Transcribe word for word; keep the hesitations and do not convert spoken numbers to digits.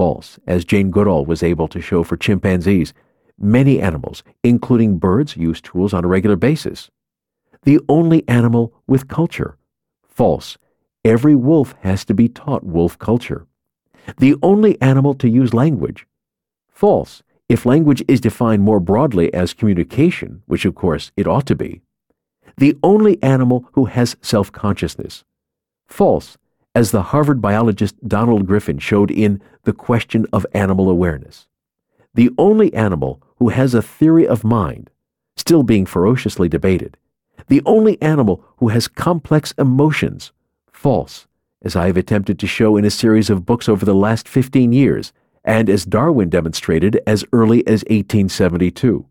False, as Jane Goodall was able to show for chimpanzees. Many animals, including birds, use tools on a regular basis. The only animal with culture. False. Every wolf has to be taught wolf culture. The only animal to use language. False. If language is defined more broadly as communication, which of course it ought to be. The only animal who has self-consciousness. False, as the Harvard biologist Donald Griffin showed in The Question of Animal Awareness. The only animal who has a theory of mind, still being ferociously debated. The only animal who has complex emotions. False, as I have attempted to show in a series of books over the last fifteen years, and as Darwin demonstrated as early as eighteen seventy-two.